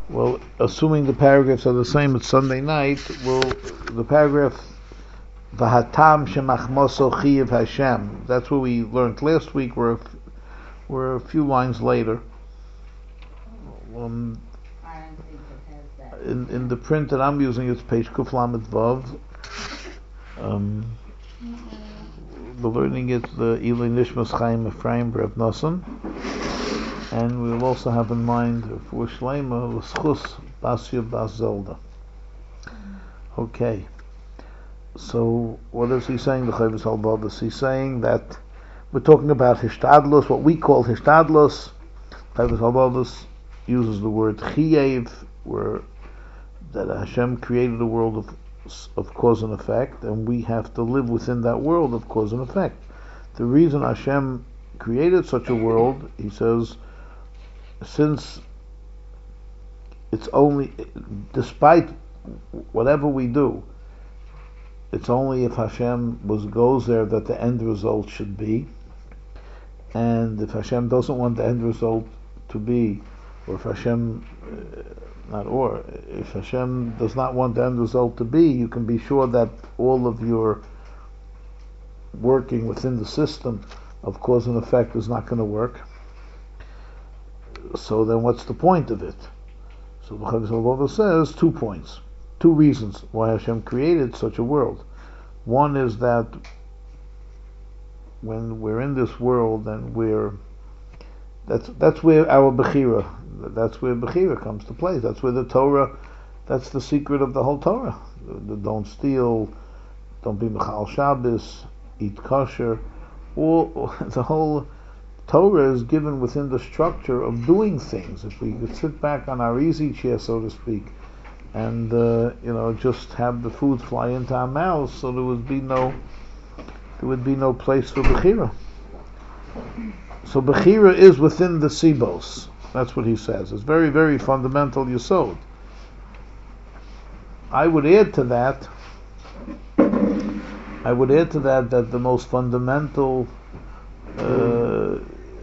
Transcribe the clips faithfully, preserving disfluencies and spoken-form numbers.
Well, assuming the paragraphs are the same, it's Sunday night. Well, the paragraph V'hatam shemachmoso chiyav Hashem. That's what we learned last week. We're a, f- we're a few lines later. Um, in in the print that I'm using, it's page Kuf Lamed Vav. Um, the learning is the Ilui Nishmas Chaim Ephraim Reb Nosson, and we'll also have in mind for Shleima L'schus Basya Bas Zelda. Okay. So what is he saying? The Chavis Halbavas. He's saying that we're talking about Hishtadlus, what we call Hishtadlus. Chavis Halbavas uses the word Chiyev, where that Hashem created a world of of cause and effect, and we have to live within that world of cause and effect. The reason Hashem created such a world, he says, since it's only, despite whatever we do, it's only if Hashem was goes there that the end result should be, and if Hashem doesn't want the end result to be, or if Hashem uh, not or, if Hashem does not want the end result to be, you can be sure that all of your working within the system of cause and effect is not going to work. So then what's the point of it? So the Chavis says two points, two reasons why Hashem created such a world. One is that when we're in this world and we're that's that's where our Bechira, that's where Bechira comes to play. That's where the Torah, that's the secret of the whole Torah. The, the don't steal, don't be Mechal Shabbos, eat kosher. All, the whole Torah is given within the structure of doing things. If we could sit back on our easy chair, so to speak, and uh, you know, just have the food fly into our mouths, so there would be no, there would be no place for Bechira. So Bechira is within the Sibos. That's what he says. It's very, very fundamental Yesod. I would add to that, I would add to that that the most fundamental uh,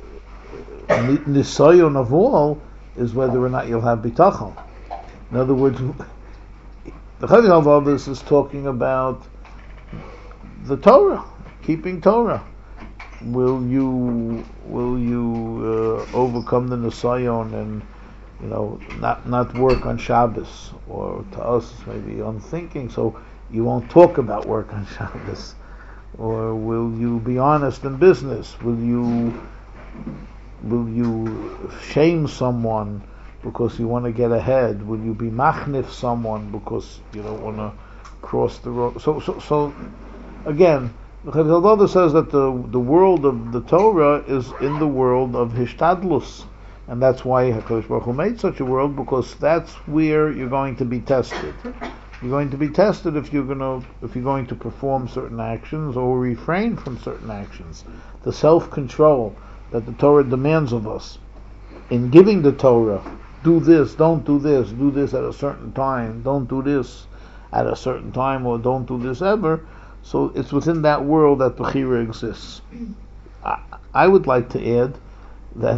nisayon of all is whether or not you'll have bitachon. In other words, the Chavis Halvavos is talking about the Torah, keeping Torah. Will you will you uh, overcome the nisayon and you know not not work on Shabbos, or to us it's maybe unthinking, so you won't talk about work on Shabbos? Or will you be honest in business? Will you will you shame someone because you want to get ahead? Will you be machnif someone because you don't want to cross the road? So so so again, the Chavis says that the the world of the Torah is in the world of Hishtadlus, and that's why HaKadosh Baruch Hu made such a world, because that's where you're going to be tested. You're going to be tested if you're going to if you're going to perform certain actions or refrain from certain actions. The self-control that the Torah demands of us in giving the Torah, do this, don't do this, do this at a certain time, don't do this at a certain time, or don't do this ever. So it's within that world that Bechira exists. I, I would like to add that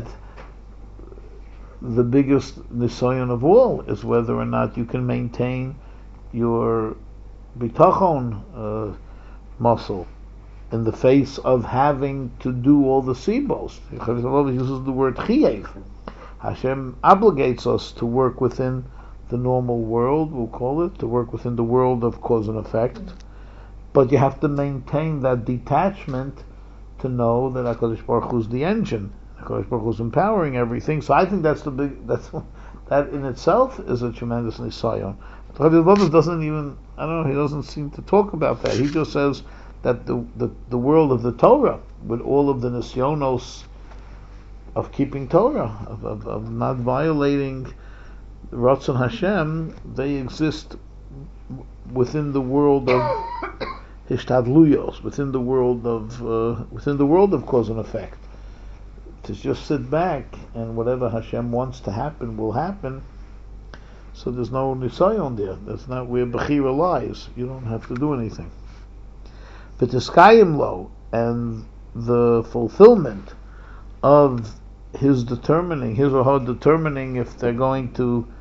the biggest nisayon of all is whether or not you can maintain your bitachon uh, muscle in the face of having to do all the sibos. Chavis uses the word chiyev. Hashem obligates us to work within the normal world, we'll call it, to work within the world of cause and effect. But you have to maintain that detachment to know that HaKadosh Baruch Hu is the engine. HaKadosh Baruch Hu is empowering everything. So I think that's the big, that's that in itself is a tremendous nisayon. Chavis doesn't even, I don't know, he doesn't seem to talk about that. He just says that the the, the world of the Torah, with all of the nisyonos of keeping Torah, of, of, of not violating Ratzon Hashem, they exist within the world of Hishtadluyos, within the world of uh, within the world of cause and effect. To just sit back and whatever Hashem wants to happen will happen. So there's no nisayon there. That's not where Bechira lies. You don't have to do anything. But the Skayim Lo and the fulfillment of his determining, his or her determining if they're going to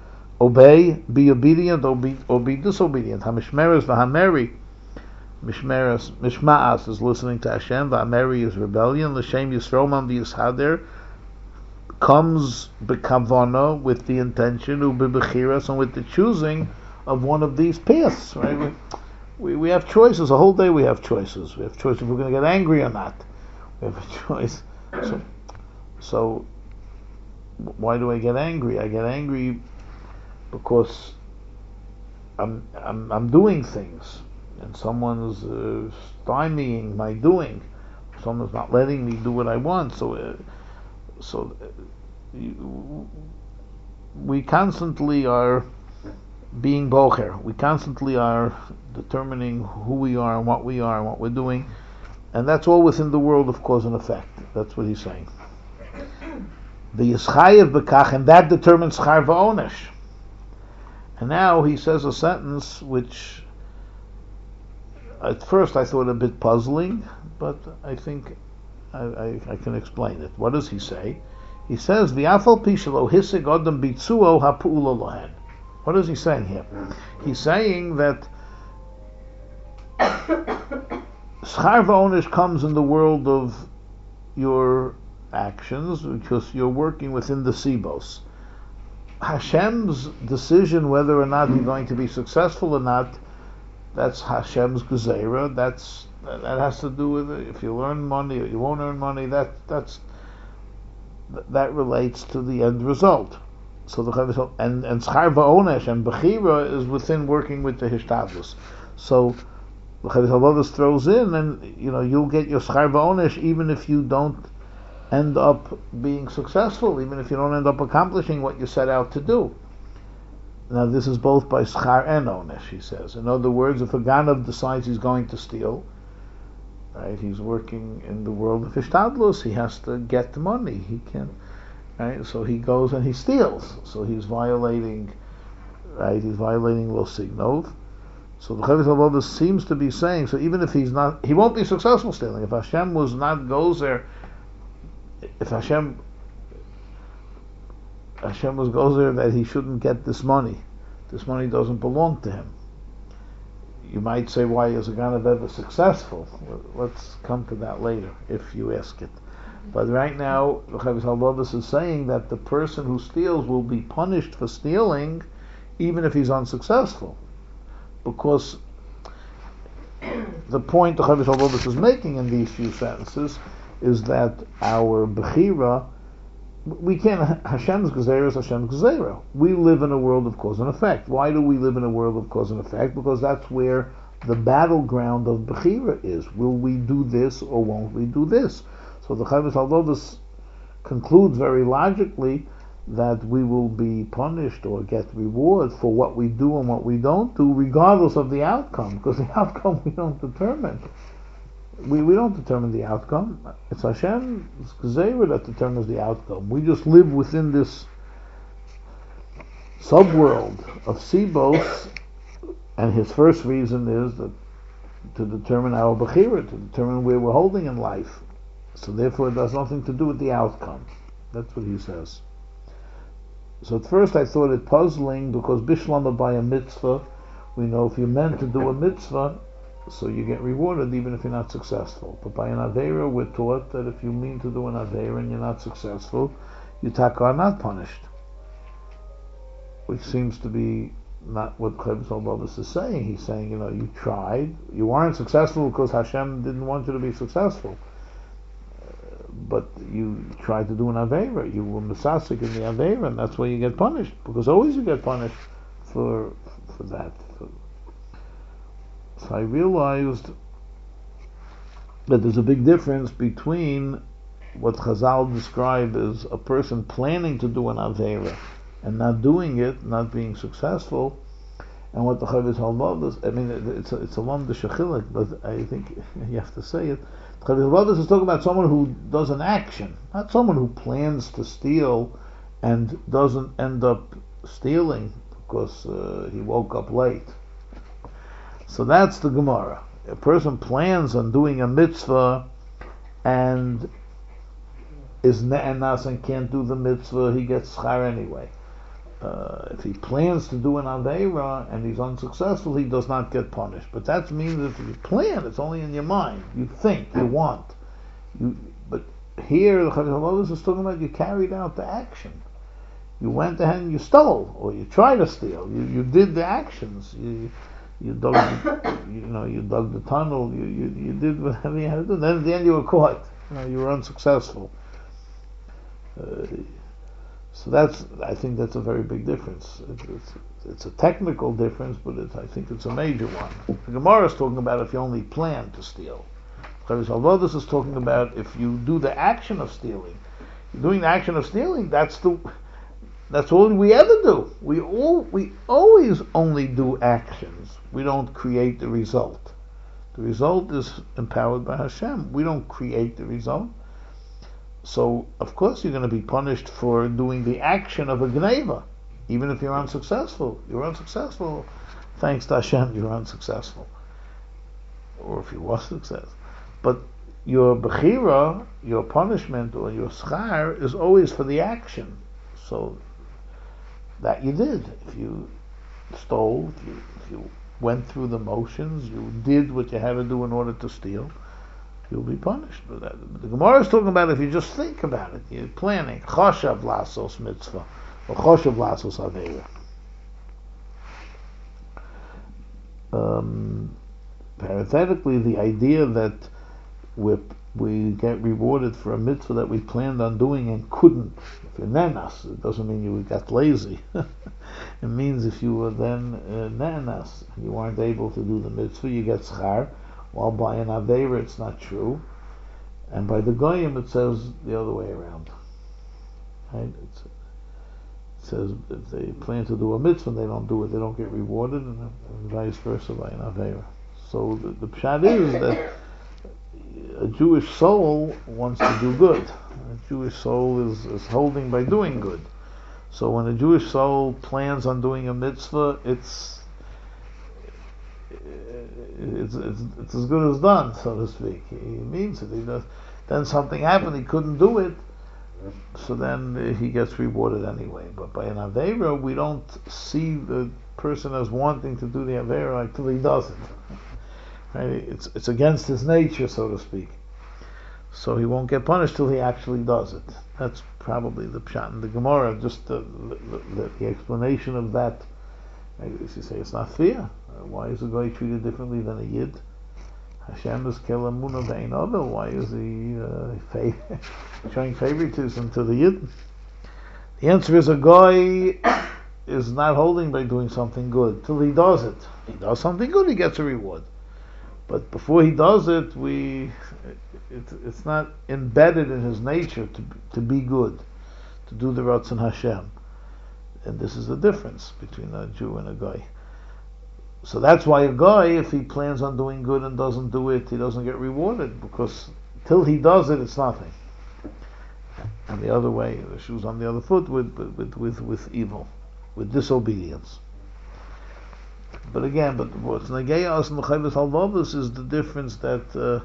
obey, be obedient, or be, or be disobedient. Hamishmeres v'hameri. Mishmeres, Mishma'as is listening to Hashem, v'hameri is rebellion. L'shem Yisroel man v'yishader comes b'kavana, with the intention, u'b'bechiras, and with the choosing of one of these paths. Right? We, we we have choices. A whole day we have choices. We have choice if we're going to get angry or not. We have a choice. So, so why do I get angry? I get angry because I'm I'm I'm doing things, and someone's uh, stymieing my doing. Someone's not letting me do what I want. So, uh, so uh, you, we constantly are being bocher. We constantly are determining who we are and what we are and what we're doing, and that's all within the world of cause and effect. That's what he's saying. The yischayev bekach, and that determines schar v'onesh. And now he says a sentence which, at first I thought a bit puzzling, but I think I, I, I can explain it. What does he say? He says, "V'afal pi shelo hisig adam bitzuo ha'pu'ula lohen." What is he saying here? He's saying that schar v'onesh comes in the world of your actions because you're working within the sibos. Hashem's decision whether or not you're going to be successful or not, that's Hashem's gezerah. That's that has to do with it. If you earn money or you won't earn money, that that's that relates to the end result. So the and and schar v'onesh and bechira is within working with the hishtadlus. So the Chavis HaLovis throws in, and you know you'll get your schar v'onesh even if you don't end up being successful, even if you don't end up accomplishing what you set out to do. Now this is both by schar and onesh, he says. In other words, if a ganav decides he's going to steal, right, he's working in the world of hishtadlus, he has to get the money. He can't. Right, so he goes and he steals. So he's violating, right? He's violating lo signov. So the Chavis HaLovis seems to be saying, so even if he's not, he won't be successful stealing. If Hashem was not goes there, if Hashem, Hashem was goes there that he shouldn't get this money, this money doesn't belong to him. You might say, why is a ganav ever successful? Let's come to that later, if you ask it. But right now, the Chavis HaLovis is saying that the person who steals will be punished for stealing, even if he's unsuccessful, because the point the Chavis HaLovis is making in these few sentences is that our bechira, we can't. Hashem's gezerah is Hashem's gezerah. We live in a world of cause and effect. Why do we live in a world of cause and effect? Because that's where the battleground of bechira is. Will we do this or won't we do this? So the Chavis HaLovis concludes very logically that we will be punished or get reward for what we do and what we don't do, regardless of the outcome, because the outcome we don't determine. We we don't determine the outcome. It's Hashem's gezerah that determines the outcome. We just live within this subworld of sibos, and his first reason is that to determine our bechira, to determine where we're holding in life. So therefore it has nothing to do with the outcome. That's what he says. So at first I thought it puzzling because bishlama by a mitzvah, we know if you're meant to do a mitzvah, so you get rewarded even if you're not successful. But by an aveira we're taught that if you mean to do an aveira and you're not successful, you taka are not punished. Which seems to be not what Chavis HaLovis is saying. He's saying, you know, you tried, you weren't successful because Hashem didn't want you to be successful. But you tried to do an aveira, you were misasik in the aveira, and that's why you get punished. Because always you get punished for for that. So I realized that there's a big difference between what Chazal describe as a person planning to do an aveira and not doing it, not being successful, and what the Chavis HaLovis, I mean, it's a, it's a lam de shechilik, but I think you have to say it. Chavis HaLovis is talking about someone who does an action, not someone who plans to steal and doesn't end up stealing because uh, he woke up late. So that's the Gemara. A person plans on doing a mitzvah and is ne'enas and can't do the mitzvah, he gets schar anyway. uh, if he plans to do an Aveira and he's unsuccessful, he does not get punished. But that means if you plan, it's only in your mind. You think, you want. You, but here, the Chavos is talking about you carried out the action. You went ahead and you stole, or you tried to steal. You you did the actions. You you dug, the, you know, you dug the tunnel. You, you you did whatever you had to do. Then at the end, you were caught. You know, you were unsuccessful. Uh, so that's, I think that's a very big difference. It, it's it's a technical difference, but it, I think it's a major one. The Gemara is talking about if you only plan to steal. Although this is talking about if you do the action of stealing, doing the action of stealing, that's the that's all we ever do. We all we always only do actions. We don't create the result. The result is empowered by Hashem. We don't create the result. So of course you're going to be punished for doing the action of a gneva, even if you're unsuccessful. You're unsuccessful. Thanks to Hashem, you're unsuccessful. Or if you were successful. But your bechira, your punishment, or your schar is always for the action. So that you did. If you stole, if you, if you went through the motions, you did what you had to do in order to steal, you'll be punished. But that, the Gemara is talking about if you just think about it, you're planning. Choshav lasos mitzvah, or choshav lasos aveira. Um, parenthetically, the idea that we we get rewarded for a mitzvah that we planned on doing and couldn't. If you're nenas, it doesn't mean you got lazy. It means if you were then uh, nenas and you weren't able to do the mitzvah, you get schar. While by an aveira it's not true, and by the goyim it says the other way around. Right? It's, it says if they plan to do a mitzvah and they don't do it, they don't get rewarded, and, and vice versa by an aveira. So the, the pshat is that a Jewish soul wants to do good. A Jewish soul is, is holding by doing good. So when a Jewish soul plans on doing a mitzvah, it's it's it's, it's as good as done, so to speak. He means it. He does. Then something happened, he couldn't do it, so then uh, he gets rewarded anyway. But by an aveira, we don't see the person as wanting to do the aveira until he does it. Right? It's it's against his nature, so to speak. So he won't get punished till he actually does it. That's probably the pshat in the Gemara. Just the the, the, the explanation of that. Maybe you say it's not fair. Why is a guy treated differently than a yid? Hashem is kelamuna be'inavel. Why is he uh, fav- showing favoritism to the yid? The answer is a guy is not holding by doing something good till he does it. He does something good, he gets a reward. But before he does it, we it, it's not embedded in his nature to to be good, to do the Ratzon Hashem. And this is the difference between a Jew and a guy. So that's why a guy, if he plans on doing good and doesn't do it, he doesn't get rewarded, because till he does it, it's nothing. And the other way, the shoe's on the other foot with with with, with evil, with disobedience. But again, but what's Nageya and Mechayves Halvavos is the difference that uh,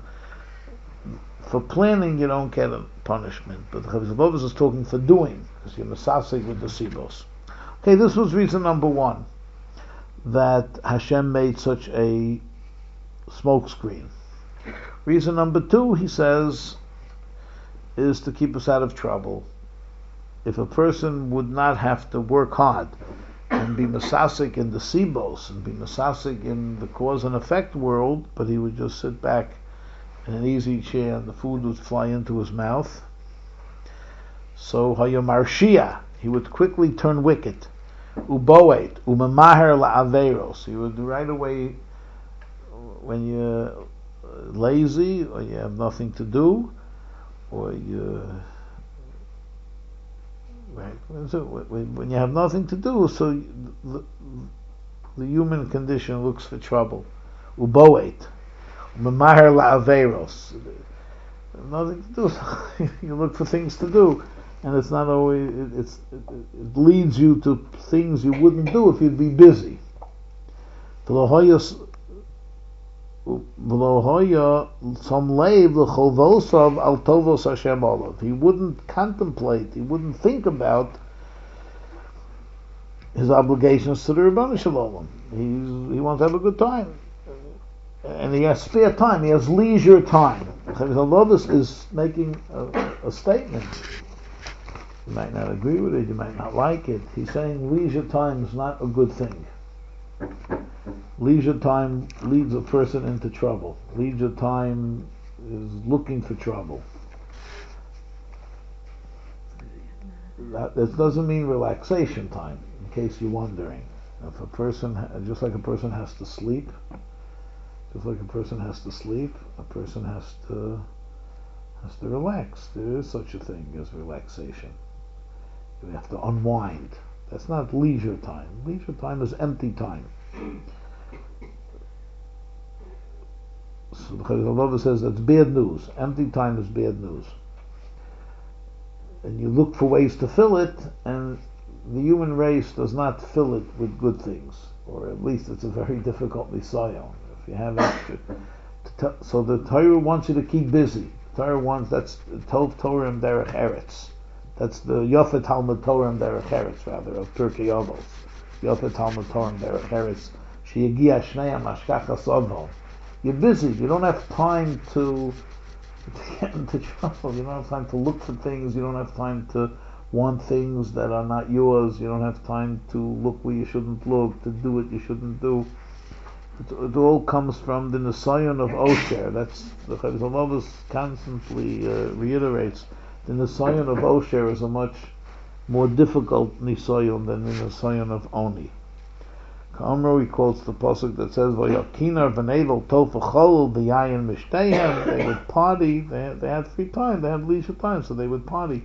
for planning you don't get a punishment, but the Mechayves Halvavos is talking for doing, because you're mesasek with the sibos. Okay, this was reason number one, that Hashem made such a smokescreen. Reason number two, he says, is to keep us out of trouble. If a person would not have to work hard and be mesasek in the sibos and be mesasek in the cause and effect world, but he would just sit back in an easy chair and the food would fly into his mouth. So hayamarshia, he would quickly turn wicked. Uboet, umamaher la'averos. He would right away, when you're lazy or you have nothing to do, or you right when you have nothing to do, so the, the human condition looks for trouble. Uboet, umamaher la'averos. Nothing to do. You look for things to do. And it's not always, it, it's, it, it leads you to things you wouldn't do if you'd be busy. He wouldn't contemplate, he wouldn't think about his obligations to the Rebbeinu Shalom. He's he wants to have a good time, and he has spare time. He has leisure time. Chavis is making a, a statement. You might not agree with it. You might not like it. He's saying leisure time is not a good thing. Leisure time leads a person into trouble. Leisure time is looking for trouble. That, that doesn't mean relaxation time, in case you're wondering. If a person, just like a person has to sleep, just like a person has to sleep, a person has to has to relax. There is such a thing as relaxation. You have to unwind. That's not leisure time. Leisure time is empty time. So the Chazal says that's bad news. Empty time is bad news. And you look for ways to fill it, and the human race does not fill it with good things, or at least it's a very difficult nisayon. If you have extra, to t- so the Torah wants you to keep busy. The Torah wants that's Tov Torah and Derech Eretz. That's the Yofet Talmud Torah and Derech Eretz, rather, of Turkey Avos. Yofet Talmud Torah and Derech Eretz. Sheyagia Shneim Ashkacha Sodom. You're busy. You don't have time to. to get into trouble. You don't have time to look for things. You don't have time to want things that are not yours. You don't have time to look where you shouldn't look, to do what you shouldn't do. It, it all comes from the Nisayon of Osher. That's the Chazal constantly uh, reiterates. The Nisayon of Osher is a much more difficult Nisayon than the Nisayon of Oni. Amro, he quotes the pasuk that says, "Vayakinar v'nevel tofachol b'yayin mishteihem." They would party. They had, they had free time. They had leisure time, so they would party.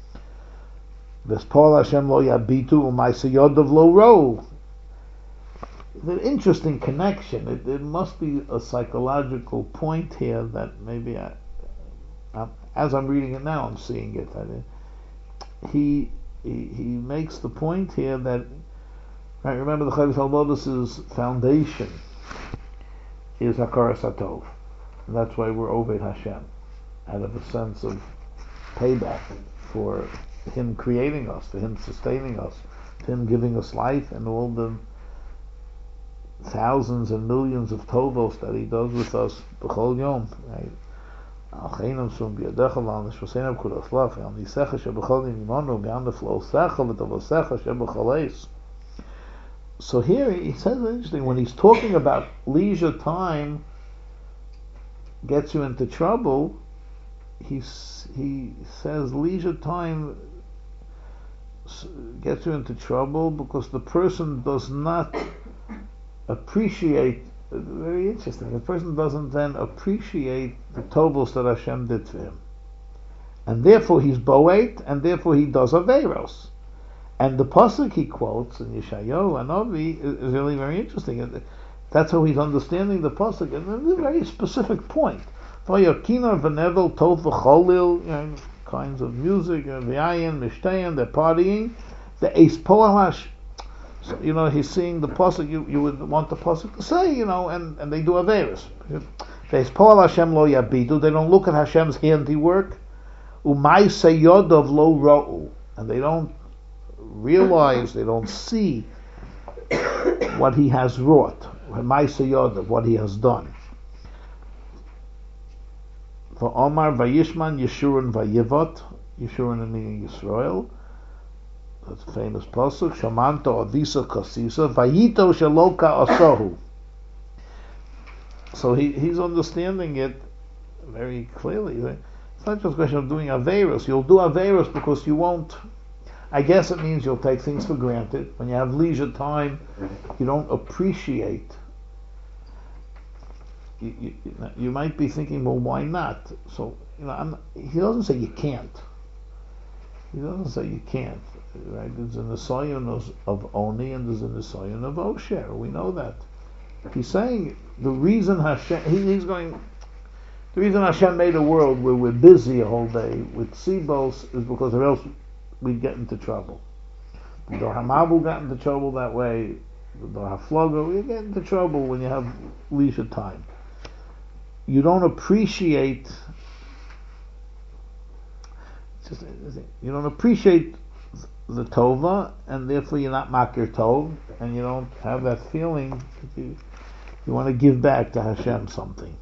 V'spol Hashem lo yabitu u'maisa yodav lo ro. It's an interesting connection. It, it must be a psychological point here that maybe, I, I, as I'm reading it now, I'm seeing it. I, he, he he makes the point here that. Right, remember the Chavis Halvodis's foundation is Hakaras HaTov. And that's why we're Oved Hashem, out of a sense of payback for Him creating us, for Him sustaining us, for Him giving us life, and all the thousands and millions of Tovos that He does with us B'chol Yom. Right? Al-Chainam Sum B'yadecha L'al Nishvaseinav Kudas Lach Al Nisecha Sheb'chol Yimonu B'yam Neflo Secha V'Tavosecha Sheb'chol Eis. So here he says interesting, when he's talking about leisure time gets you into trouble, he he says leisure time gets you into trouble because the person does not appreciate. Very interesting. The person doesn't then appreciate the tovos that Hashem did for him, and therefore he's boet, and therefore he does averos. And the pasuk he quotes in Yeshayahu and Ovi is, is really very interesting. That's how he's understanding the pasuk, and it's a very specific point. Vayakinar v'nevel tov v'cholil, you know, kinds of music, v'ayin, mishteyan, they're partying. The eis poalash, so, you know, he's seeing the pasuk. You, you would want the pasuk to say, you know, and, and they do averis. Eis poal Hashem lo yabidu. They don't look at Hashem's handiwork. Umay seyodov lo ro'u, and they don't realize, they don't see what He has wrought, what He has done. For Omar Vayishman Yeshurun Vayivot, Yeshurun meaning Yisrael, that's a famous pasuk. Shamanto Avisa Kasisa Vayito Shaloka Asohu. So he, he's understanding it very clearly. It's not just a question of doing Averos. You'll do Averos because you won't. I guess it means you'll take things for granted. When you have leisure time, you don't appreciate. You, you, you might be thinking, well, why not? So, you know, I'm, he doesn't say you can't. He doesn't say you can't. Right? There's an Nisayon of, of Oni and there's an Nisayon of Osher. We know that. He's saying the reason Hashem, he, he's going, the reason Hashem made a world where we're busy a whole day with Sibos is because or else we'd get into trouble. The Dor HaMabul got into trouble that way. The Dor HaFloga, we get into trouble when you have leisure time. You don't appreciate. Just, you don't appreciate the tova, and therefore you're not makir tov, and you don't have that feeling that you, you want to give back to Hashem something.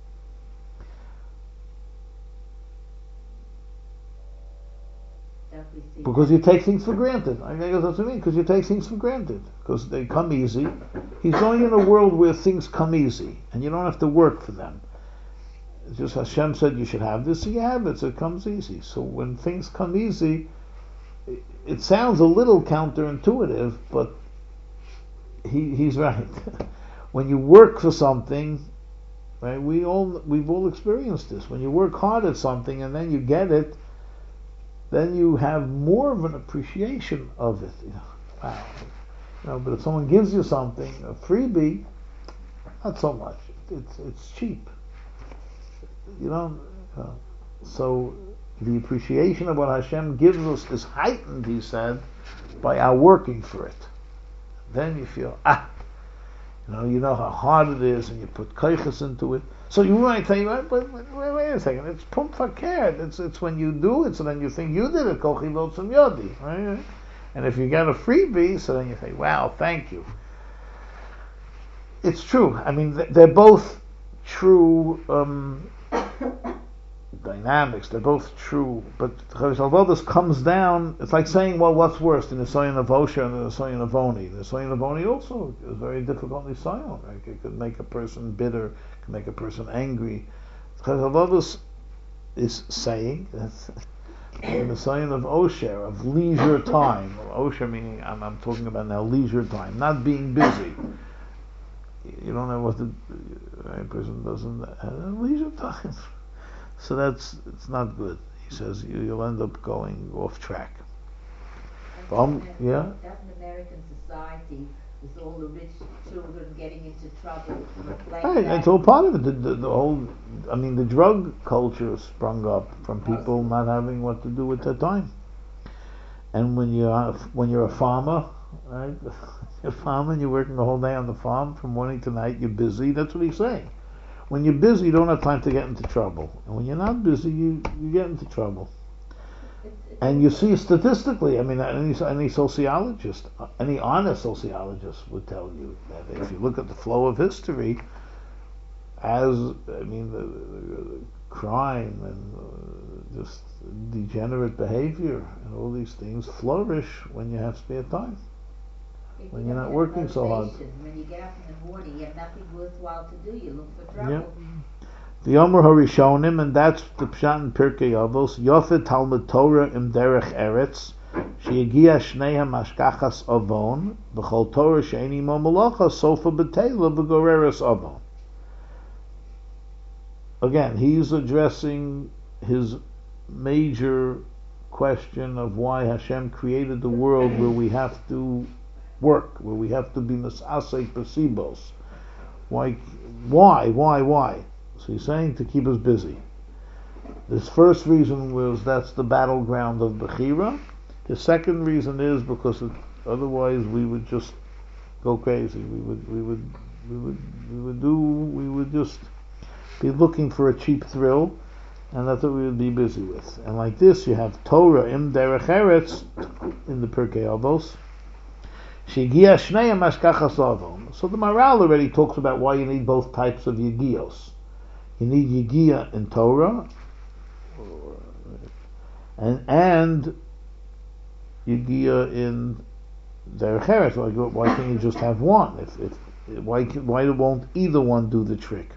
Because you take things for granted. I guess that's what I mean, because you take things for granted. Because they come easy. He's going in a world where things come easy, and you don't have to work for them. It's just Hashem said you should have this, so you have it, so it comes easy. So when things come easy, it, it sounds a little counterintuitive, but he he's right. When you work for something, right, we all, we've all experienced this. When you work hard at something and then you get it, then you have more of an appreciation of it. You know, wow. You know, but if someone gives you something, a freebie, not so much. It's it's cheap. You know, uh, so the appreciation of what Hashem gives us is heightened, he said, by our working for it. Then you feel, ah, you know, you know how hard it is, and you put koiches into it. So you might think, wait, wait, wait, wait a second, it's pum fakert. It's it's when you do it, so then you think you did it, kochi lotzum yodi, right? And if you get a freebie, so then you say, wow, thank you. It's true. I mean, they're both true um, dynamics. They're both true. But although this comes down, it's like saying, well, what's worse, the Nisayon of Osher and the Nisayon of Oni? The Nisayon of Oni also is very difficult Nisayon. Right? It could make a person bitter, it could make a person angry. Chazal is saying that the Nisayon of Osher, of leisure time, Osher meaning, I'm, I'm talking about now leisure time, not being busy. You don't know what the right person doesn't have leisure time. So that's, it's not good. He says you, you'll end up going off track. Um, yeah? That's an American society with all the rich children getting into trouble. Right, it's all part of it. The, the, the whole, I mean, the drug culture sprung up from people not having what to do with their time. And when you're, when you're a farmer, right? You're a farmer and you're working the whole day on the farm from morning to night, you're busy. That's what he's saying. When you're busy, you don't have time to get into trouble. And when you're not busy, you, you get into trouble. And you see statistically, I mean, any, any sociologist, any honest sociologist would tell you that if you look at the flow of history, as, I mean, the, the, the crime and uh, just degenerate behavior and all these things flourish when you have spare time. If when you you're not have working so hard. When you get up in the morning, you have nothing worthwhile to do. You look for trouble. Yeah. The Yomer Harishonim, and that's the Pshat in Pirkei Avos. Yofet Talmud Torah im derech eretz, sheyagia shnei mashkachas avon, b'chol Torah she'eni mo malacha sofa b'teila v'goreres avon. Again, he's addressing his major question of why Hashem created the world where we have to work, where we have to be misasek basibos. Why, why, why, why? So he's saying to keep us busy. This first reason was that's the battleground of Bechira. The second reason is because it, otherwise we would just go crazy. We would, we would, we would, we would do, we would just be looking for a cheap thrill, and that's what we would be busy with. And like this, you have Torah im derech eretz in the Pirkei Avos. Shegia shnei mashkachas avon. So the Maral already talks about why you need both types of yigios. You need yigia in Torah, and and yigia in derech eretz. Like, why can't you just have one? If if why why won't either one do the trick?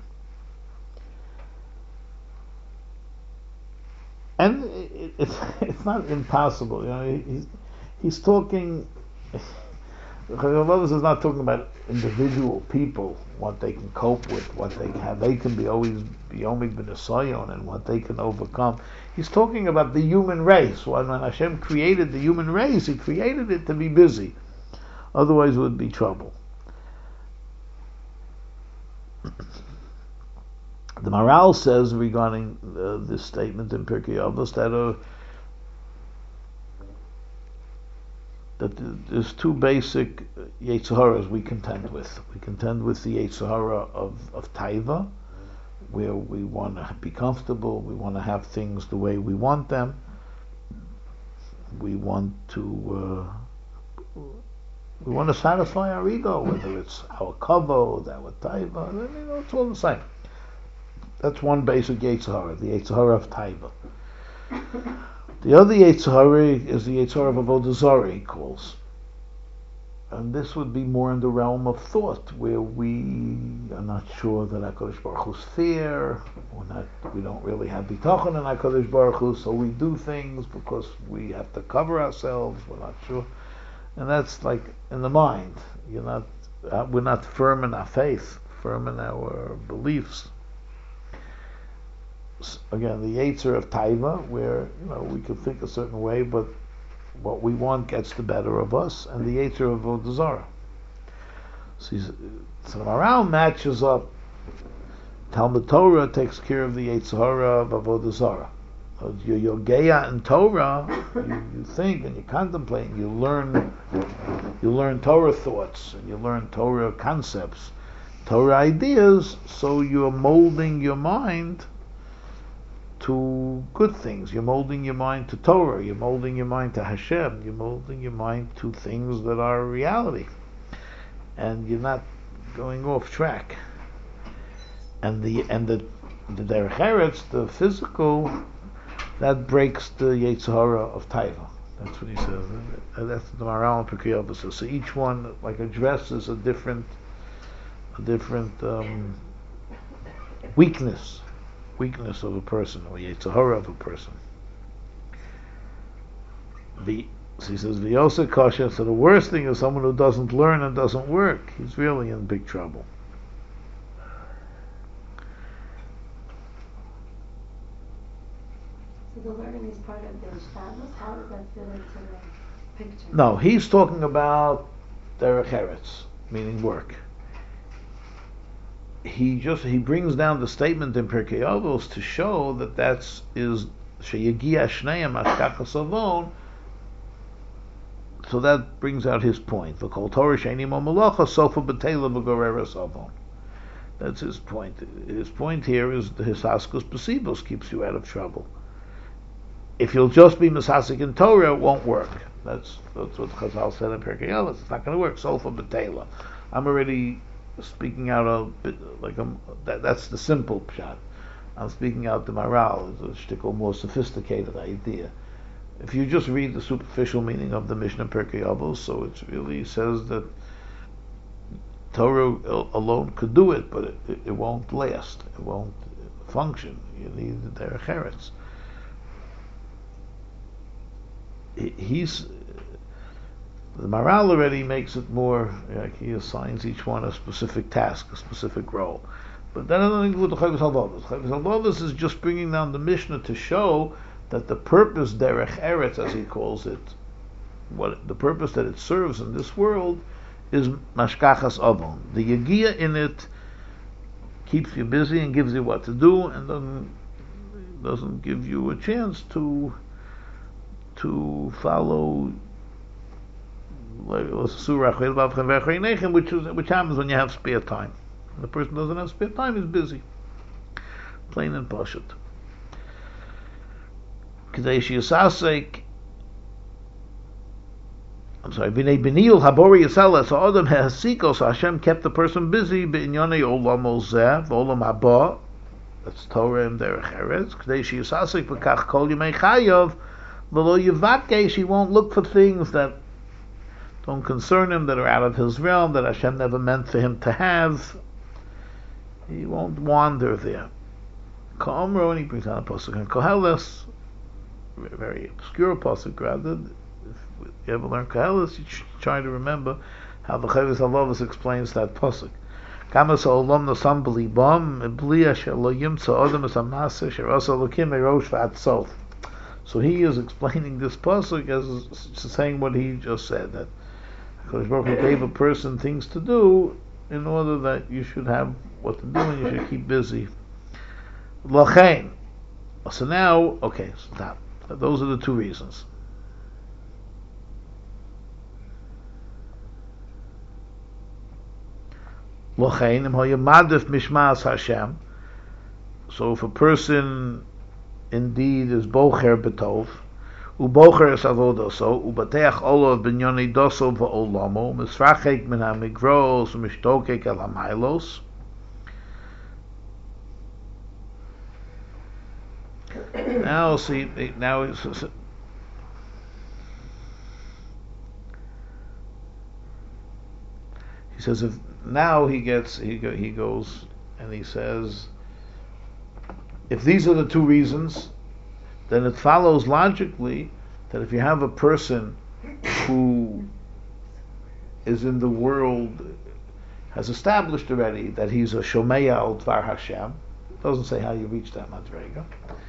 And it, it's it's not impossible. You know, he's he's talking. Chazal is not talking about individual people, what they can cope with, what they have, they can be always be omig b'nesayon, and what they can overcome. He's talking about the human race. When, when Hashem created the human race, He created it to be busy. Otherwise, it would be trouble. The Maral says regarding uh, this statement in Pirkei Avos that uh, that there's two basic Yetzer Haras we contend with. We contend with the Yetzer Hara of, of Taiva, where we want to be comfortable, we want to have things the way we want them. we want to uh, we want to satisfy our ego, whether it's our kavod, our taiva, you know, it's all the same. That's one basic Yetzer Hara, the Yetzer Hara of taiva. The other Yetzer Hara is the Yetzer Hara of avodah zarah, he calls. And this would be more in the realm of thought, where we are not sure that HaKadosh Baruch Hu's fair, we're not, we don't really have bitachon in HaKadosh Baruch Hu, so we do things because we have to cover ourselves, we're not sure. And that's like in the mind. You're not, uh, we're not firm in our faith, firm in our beliefs. Again, the Yetzer of Taiva, where, you know, we can think a certain way, but what we want gets the better of us, and the Yetzer of avodah zarah. So, so Maharal matches up. Talmud Torah takes care of the Yetzer Hara of avodah zarah. You're yogeya in Torah. You, you think and you contemplate. And you learn. You learn Torah thoughts and you learn Torah concepts, Torah ideas. So you're molding your mind to good things. You're molding your mind to Torah. You're molding your mind to Hashem. You're molding your mind to things that are reality. And you're not going off track. And the and the the derech eretz, the physical, that breaks the Yetzer Hara of Taiva. That's what he says. That's the Maharal and Pirkei Avos. So each one like addresses a different a different um, weakness. Weakness of a person, or Yetzer Hara of a person. The, so he says, V'yosa kasha, so the worst thing is someone who doesn't learn and doesn't work. He's really in big trouble. So the learning is part of the Ishtadlus? How does that fit into the picture? No, he's talking about derech eretz, meaning work. He just he brings down the statement in Pirkei Avos to show that that's is sheyagia shneim hashkachas avon. So that brings out his point. V'kol Torah she'eini mo malacha sofa b'teila v'goreres avon. That's his point. His point here is the hisaskus b'sibos keeps you out of trouble. If you'll just be misasik in Torah, it won't work. That's that's what Chazal said in Pirkei Avos. It's not going to work. Sofa b'teila. I'm already speaking out a bit like a, that, that's the simple pshat. I'm speaking out the Maharal, it's a shtickle more sophisticated idea. If you just read the superficial meaning of the Mishnah Pirkei Avos, so it really says that Torah alone could do it, but it, it, it won't last. It won't function. You need the derech eretz. He, he's The Maharal already makes it more, like he assigns each one a specific task, a specific role. But that has nothing to do with the Chovos Halevavos. Chovos Halevavos is just bringing down the Mishnah to show that the purpose, derech eretz, as he calls it, what the purpose that it serves in this world, is mashkachas avon. The yagia in it keeps you busy and gives you what to do, and doesn't doesn't give you a chance to to follow. Which is which happens when you have spare time. When the person doesn't have spare time, he's busy. Plain and pashut. I'm sorry. B'nei b'niul habori yisala. So Adam ha'asiko. So Hashem kept the person busy. B'inyanei olam ozeh v'olam haba. That's Torah and derech eretz. K'dei sheyisasik v'kach kol yimei chayav v'lo yivakei. She won't look for things that don't concern him, that are out of his realm, that Hashem never meant for him to have. He won't wander there. Ka'amro, and he brings down a pasuk in Koheles, very obscure pasuk rather. If you ever learn Koheles, you should try to remember how the Chovos Halevavos explains that pasuk. Kamas ha'olam nosam b'libam, b'li asher lo yimtza adam es hamasa asher asa Elokim merosh v'atzof. So he is explaining this pasuk as saying what he just said, that Kadosh Baruch Hu gave a person things to do in order that you should have what to do and you should keep busy. Lachain. So now, okay, stop. Those are the two reasons. Lachain im hayamadif mishmas Hashem. So if a person indeed is bocher betov, Ubocher es avodoso, ubateach olov binyoni doso va'olamo, misrachek min ha-migros, mishtokek al ha-mailos. Now, see, now it's, he says if now he gets he go, he goes and he says if these are the two reasons, then it follows logically that if you have a person who is in the world, has established already that he's a Shomeya al Dvar Hashem, doesn't say how you reach that madrega.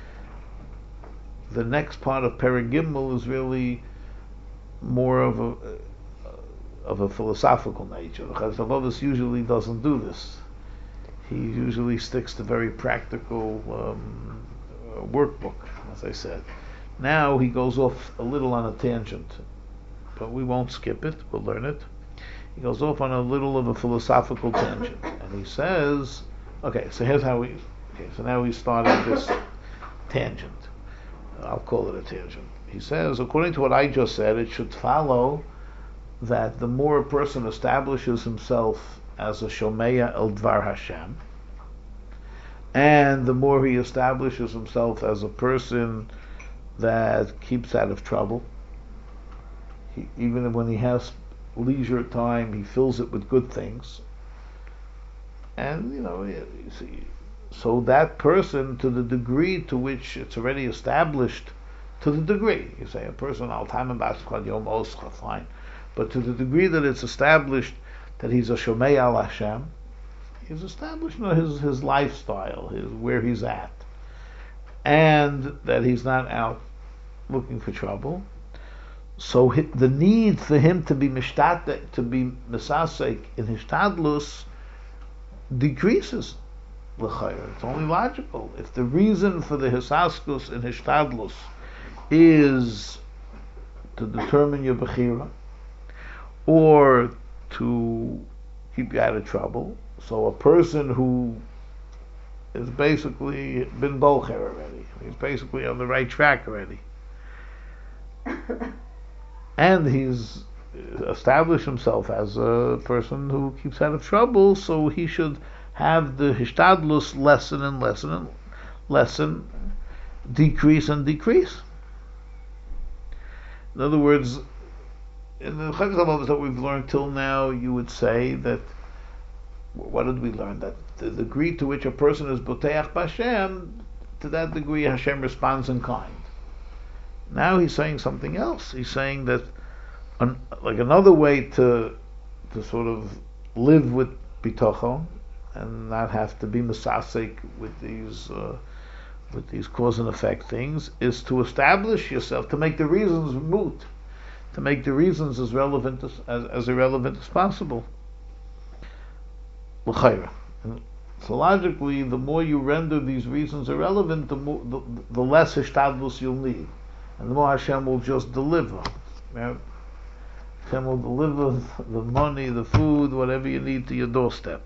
The next part of Perek Gimel is really more of a of a philosophical nature. The Chazal Avos usually doesn't do this. He usually sticks to very practical um, uh, workbook, as I said. Now he goes off a little on a tangent, but we won't skip it. We'll learn it. He goes off on a little of a philosophical tangent, and he says, "Okay, so here's how we. Okay, so now we started this tangent. I'll call it a tangent." He says, according to what I just said, it should follow that the more a person establishes himself as a Shomeya el Dvar Hashem, and the more he establishes himself as a person that keeps out of trouble, he, even when he has leisure time, he fills it with good things. And, you know, you see, so that person, to the degree to which it's already established, to the degree, you say a person, al time and yom oscha, fine. But to the degree that it's established that he's a Shomei al Hashem, he's established, you know, his his lifestyle, his where he's at, and that he's not out looking for trouble. So hi, the need for him to be mishtat, to be misasek in hishtadlus decreases. It's only logical. If the reason for the hisaskus in hishtadlus is to determine your bechira, or to keep you out of trouble. So a person who has basically been bolcher already, he's basically on the right track already, and he's established himself as a person who keeps out of trouble, so he should have the hishtadlus lessen and lessen and lessen, decrease and decrease. In other words, in the Chazal that we've learned till now, you would say that, what did we learn? That the degree to which a person is boteach b'Hashem, to that degree Hashem responds in kind. Now he's saying something else. He's saying that, an, like another way to to sort of live with bitachon and not have to be misasek with these uh, with these cause and effect things, is to establish yourself, to make the reasons moot, to make the reasons as relevant as, as, as irrelevant as possible. L'chayra. So logically, the more you render these reasons irrelevant, the more, the, the less hishtadlus you'll need, and the more Hashem will just deliver. Right? Hashem will deliver the money, the food, whatever you need to your doorstep.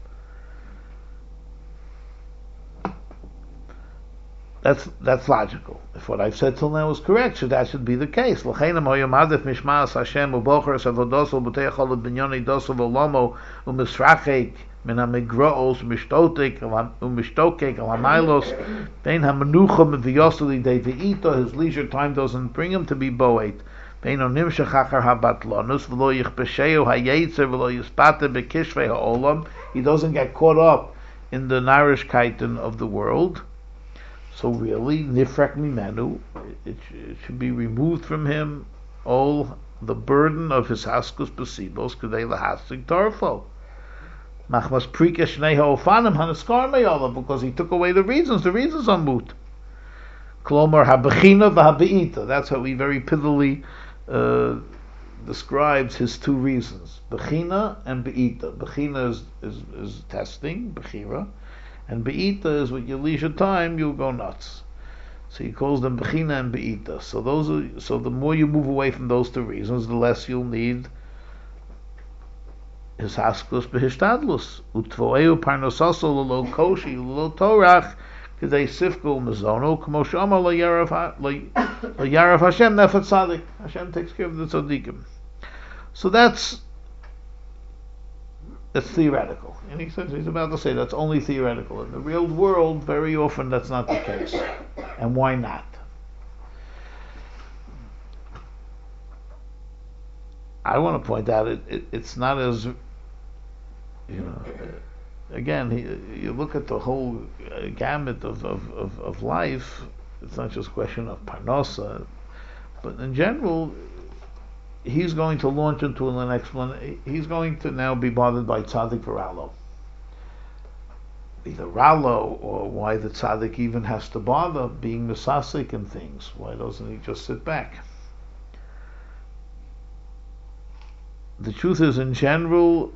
That's that's logical. If what I've said till now is correct, so that should be the case. L'cheinam hoyamadif mishmas Hashem ubochers avodoso b'teichol b'nyoni doso v'lomo u'misrachek min ha'migraos u'mishtotek u'mishtokek al-hamaylos bein ha'menucha v'yoseli de v'ito. His leisure time doesn't bring him to be boet. Bein onimshach achar habatlonus v'lo yichbesheu hayetzer v'lo yispate b'kishvei ha'olam. He doesn't get caught up in the narishkeiten of the world. So really, nifrak mimenu, it, it should be removed from him all the burden of his haskus besibos k'dei lahasig torfo. Machmas prika shnei ha'ofanim hanaskar me'olah, because he took away the reasons. The reasons are moot. Klomar habechina v'habeita. That's how he very pithily uh, describes his two reasons: bechina and beita. Bechina is, is, is testing, bechira. And be'ita is with your leisure time, you'll go nuts. So he calls them bechina and be'ita. So those are, so the more you move away from those two reasons, the less you'll need his haskus behishtadlus. Utvoeu parnosaso lo koshi lo torach K'dei sifku mazono k'mo she'amar lo yarav ha- lo lo yarav Hashem nefet tzadik. Hashem takes care of the tzaddikim. So that's that's theoretical. And he says he's about to say that's only theoretical. In the real world, very often that's not the case. And why not? I want to point out it, it it's not as, you know, again, he, you look at the whole uh, gamut of, of, of, of life, it's not just a question of parnosa, but in general, he's going to launch into an explanation. He's going to now be bothered by tzaddik v'ralo. Either ralo, or why the tzaddik even has to bother being misasik and things. Why doesn't he just sit back? The truth is, in general,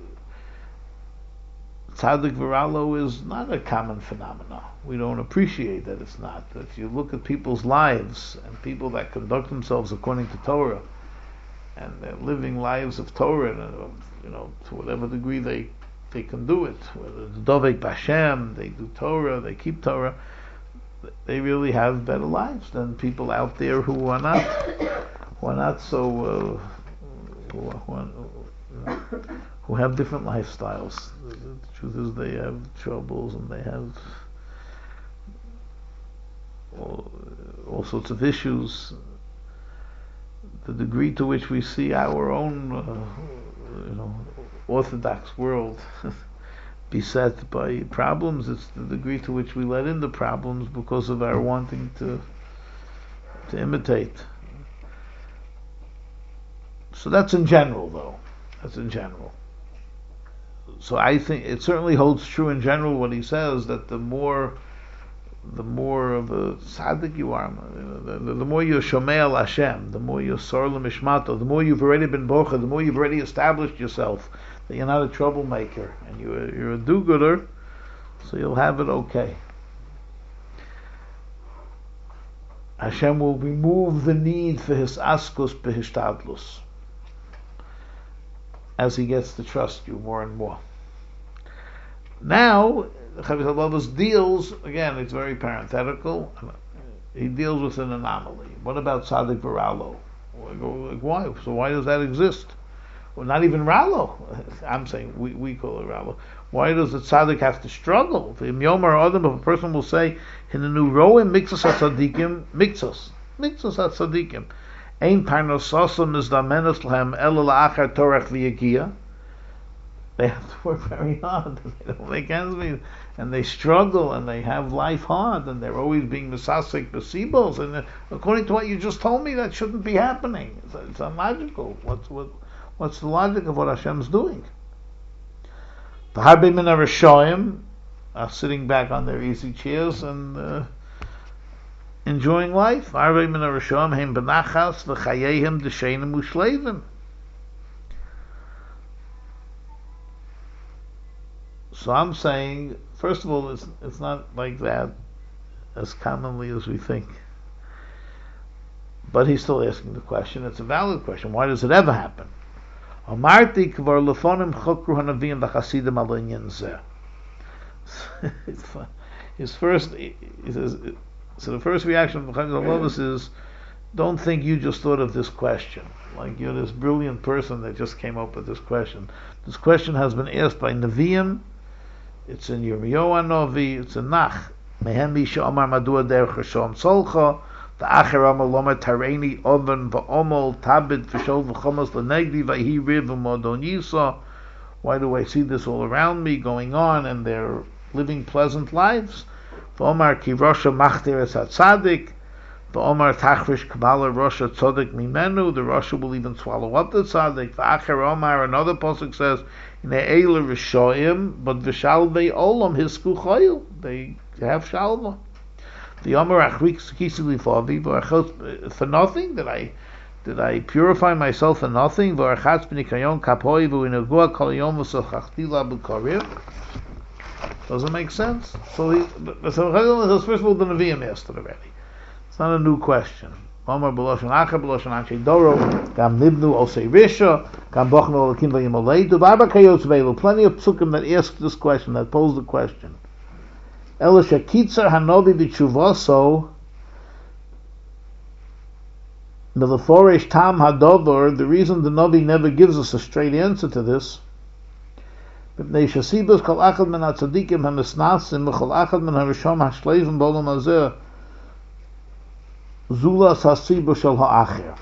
tzaddik v'ralo is not a common phenomenon. We don't appreciate that it's not. If you look at people's lives and people that conduct themselves according to Torah, and they're living lives of Torah, and, you know, to whatever degree they they can do it, whether it's Dovek B'Hashem, they do Torah, they keep Torah, they really have better lives than people out there who are not, who are not so, uh, who, who, are, who have different lifestyles. The, the truth is, they have troubles and they have all, all sorts of issues. The degree to which we see our own, uh, you know, orthodox world beset by problems, it's the degree to which we let in the problems because of our wanting to to imitate. So that's in general, though. That's in general. So I think it certainly holds true in general what he says, that the more the more of a tzaddik you are, the, the, the more you're shomei al Hashem, the more you're sor l'mishmato, the more you've already been bocha, the more you've already established yourself, that you're not a troublemaker, and you're, you're a do-gooder, so you'll have it okay. Hashem will remove the need for his askus behishtadlus as he gets to trust you more and more. Now, Chavis HaLavos deals, again, it's very parenthetical, he deals with an anomaly. What about tzaddik v'ralo? Why? So why does that exist? Well, not even ralo. I'm saying, we, we call it ralo. Why does the tzaddik have to struggle? If a person will say, in the new roim mixos ha-tzaddikim, mixos, mixos ha-tzaddikim, ein parnososam is da menos lahem ela la'achar torach v'yagia. They have to work very hard, and they don't make ends meet, and they struggle, and they have life hard, and they're always being misasik besibos, and according to what you just told me, that shouldn't be happening. It's, it's unlogical. What's what, what's the logic of what Hashem's doing? The Harbe Min HaRishoyim are sitting back on their easy chairs and uh, enjoying life. Harbe Min HaRishoyim heim benachas v'chayehim d'sheinim u'shleivim. So I'm saying, first of all, it's it's not like that as commonly as we think. But he's still asking the question. It's a valid question. Why does it ever happen? Amarti kvar lefonim chokru hanavim v'chasidim al inyan zeh. His first, he says, so the first reaction of Chavis HaLavos is, don't think you just thought of this question. Like you're this brilliant person that just came up with this question. This question has been asked by Nevi'im. It's in Yirmiyahu Novi, it's in Nach. Mehem Misha Omar Madua Derech Hashem Solcha, the Acher Omar Loma Tareini Oven V'Omol Tabit V'Shol V'Chomas L'Negdi V'Hi Riv V'Modon Yisa. Why do I see this all around me going on, and they're living pleasant lives? V'Omar Ki Rosha Machtir Es HaTzadik, V'Omar Tachrish Kabbalah Rosha Tzodik Mimenu, the Rosha will even swallow up the Tzadik. V'Acher Omar, another pasuk says, Ne'ela Rishoyim, but V'Shalvei Olam Hisku Choyil, they have Shalva. The Omer Achrik Kisili Favi, for nothing, did I did I purify myself for nothing? V'Archatz B'Nikayon Kapoi V'Inagua Kol Yom V'Sochachtila B'Korir. Doesn't make sense. So he, so first of all, the Nevi'im asked it already. It's not a new question. Omar b'loshen acher b'loshen anshe doro gam nibnu osei risha gam bochnu olakim v'yimoleidu v'arba kayos v'elu. Plenty of psukim that ask this question, that pose the question. Ela shekitzer hanovi b'tshuvaso Meleforesh tam hadover. The reason the Navi never gives us a straight answer to this, b'nei shasibus kol achad min hatzadikim hamisnasim v'chol achad min harisham hashleivim b'olam hazeh zulas hasibu shel ha'acher.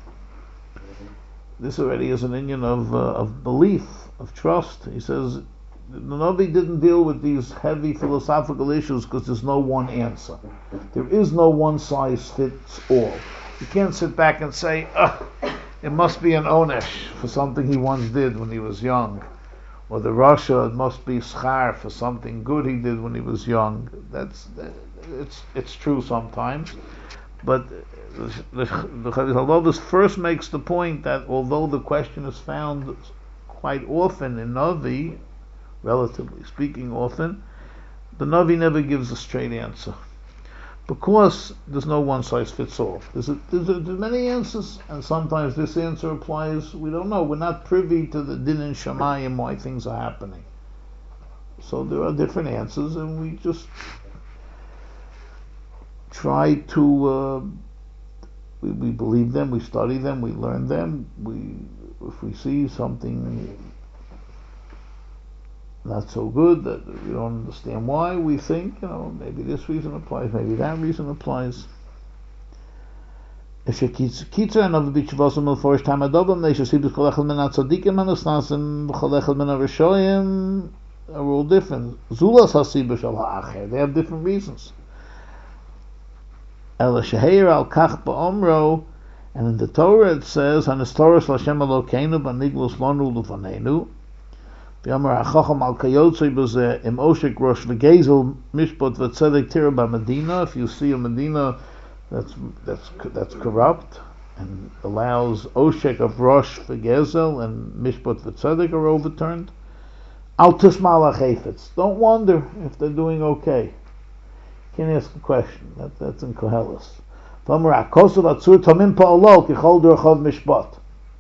This already is an union of uh, of belief, of trust. He says the Navi didn't deal with these heavy philosophical issues because there's no one answer. There is no one size fits all. You can't sit back and say, ugh, it must be an onesh for something he once did when he was young. Or the Rasha, it must be schar for something good he did when he was young. That's it's it's true sometimes. But the, the, the Chavis first makes the point that although the question is found quite often in Navi, relatively speaking often, the Navi never gives a straight answer. Because there's no one size fits all. There's, a, there's, a, there's many answers, and sometimes this answer applies. We don't know. We're not privy to the din and shamayim why things are happening. So there are different answers, and we just try to. Uh, we, we believe them. We study them. We learn them. We, if we see something not so good, that we don't understand why, we think, you know, maybe this reason applies, maybe that reason applies. If you kitzer another beach of also Meleforesh time adobam, they should see the kolechel min hatzadikim and asnasim kolechel min harishoyim are all different. Zulas hasibu shel ha'acher, they have different reasons. Ela sheheir al kach ba'omro, and in the Torah it says, Hanestoros l'Hashem Elokeinu b'niglos lonu l'fanenu. V'yamar hachacham al kayotzi b'zeh im oshek rosh v'gezel mishpot v'tzedek tira b'Medina. If you see a Medina that's that's that's corrupt and allows oshek of rosh v'gezel and mishpot v'tzedek are overturned, al tisma l'chayfetz. Don't wonder if they're doing okay. Can't ask a question. That that's in Koheles. V'yamar hakosav atzur tamim pa'olo kichol derechov mishpot.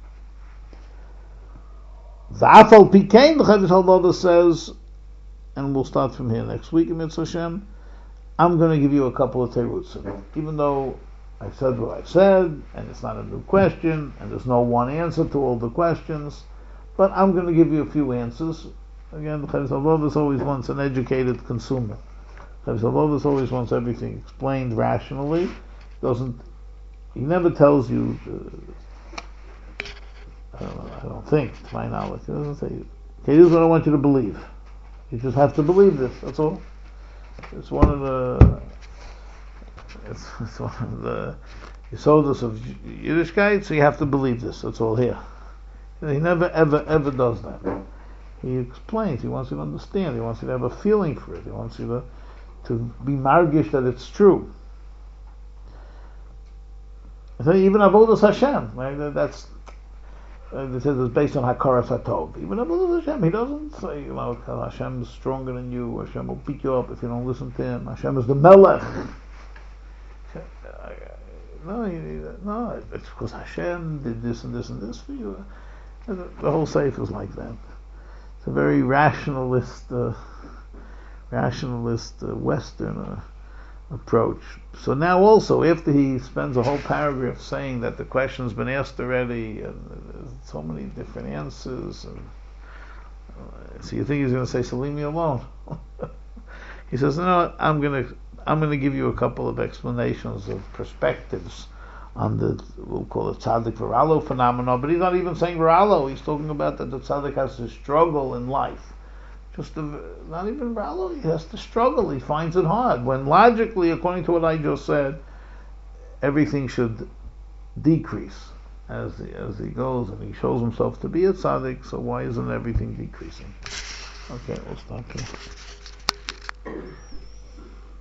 The Afal Pikein, the Chavis Halvada says, and we'll start from here next week in Mitzvah Hashem, I'm going to give you a couple of terutzim. Even though I said what I said, and it's not a new question, and there's no one answer to all the questions, but I'm going to give you a few answers. Again, the Chavis Halvada always wants an educated consumer. Chavis Halvada always wants everything explained rationally. Doesn't he never tells you. Uh, I don't, know, I don't think, to my knowledge. He doesn't say, okay, this is what I want you to believe. You just have to believe this, that's all. It's one of the, it's, it's one of the Yesodus of Yiddishkeit, so you have to believe this, that's all here. He never, ever, ever does that. He explains, he wants you to understand, he wants you to have a feeling for it, he wants you to, to be margish that it's true. So even Avodas Hashem, right, that's, Uh, this is based on Hakaras HaTov. Even Avodas Hashem, he doesn't say, you know, Hashem is stronger than you, Hashem will beat you up if you don't listen to him, Hashem is the Melech. No, no, it's because Hashem did this and this and this for you. The whole Sefer is like that. It's a very rationalist, uh, rationalist uh, Western uh, approach. So now also, after he spends a whole paragraph saying that the question's been asked already, and there's so many different answers, and uh, so you think he's going to say, so leave me alone. He says, no, I'm going to I'm going to give you a couple of explanations of perspectives on the, we'll call it tzaddik v'ralo phenomenon, but he's not even saying v'ralo, he's talking about that the tzaddik has to struggle in life. Just to, not even Rallo, he has to struggle, he finds it hard. When logically, according to what I just said, everything should decrease as he, as he goes and he shows himself to be a tzaddik, so why isn't everything decreasing? Okay, we'll stop here.